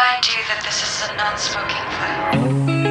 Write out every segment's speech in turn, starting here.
remind you that this is a non-smoking zone.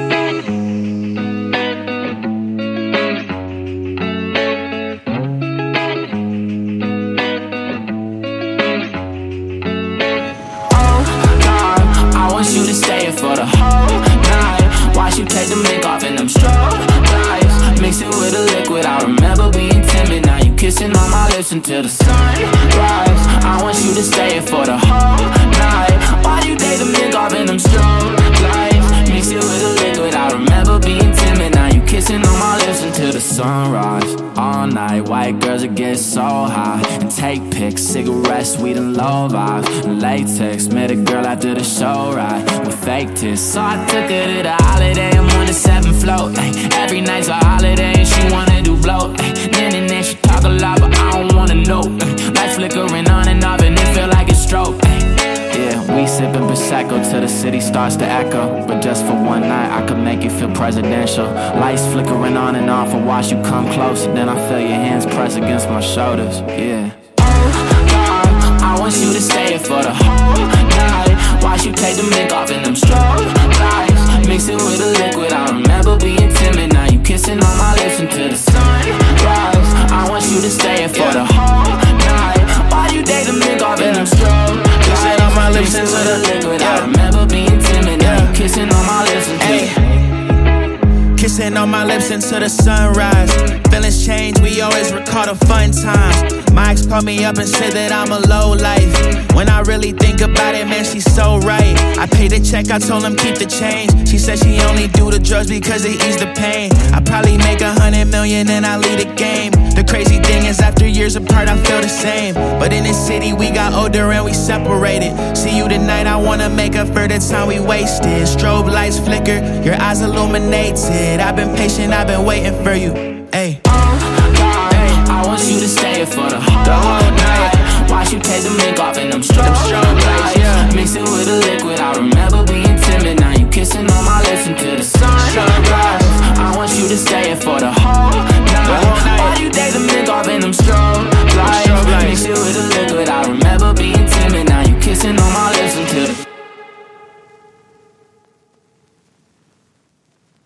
You to stay here for the whole night. Watch you take the make off in them strobe lights. Mix it with a liquid, I remember being timid. Now you kissing on my lips until the sun rise. I want you to stay here for the whole night. Why you take the make off in them strobe lights? Mix it with a liquid, I remember being timid. Now you kissing on my lips until the sunrise. All night, white girls that get so high and take pics, cigarettes, weed and low vibes, and latex. Met a girl after the show ride with fake tits, so I took her to the holiday. I'm on the 7th floor, ay. Every night's a holiday and she wanna do blow. Then and then she talk a lot, but I don't wanna know. Light flickering on and off and it feel like it's stroke. Yeah, we sippin' Prosecco till the city starts to echo. But just for one night, I could make you feel presidential. Lights flickering on and off, I watch you come close. Then I feel your hands press against my shoulders, yeah. Oh God, I want you to stay here for the whole night. Watch you take the make off in them strobe lights. Mix it with a liquid, I remember being timid. Now you kissing on my lips until the sun rise. I want you to stay here for the whole night. Why you take the make off in them strobe lights? Kissing on my lips into the liquid, I remember being timid. Now you kissing on my lips until kissing on my lips into the sunrise. Feelings change, we always recall the fun times. My ex called me up and said that I'm a low life. When I really think about it, man, she's so right. I paid the check, I told him keep the change. She said she only do the drugs because it ease the pain. I probably make 100 million and I lead the game. The crazy thing is after years apart, I feel the same. But in this city, we got older and we separated. See you tonight, I wanna make up for the time we wasted. Strobe lights flicker, your eyes illuminated. I've been patient, I've been waiting for you. Ay. I want you to stay here for the whole night. Watch you take the make off in them strobe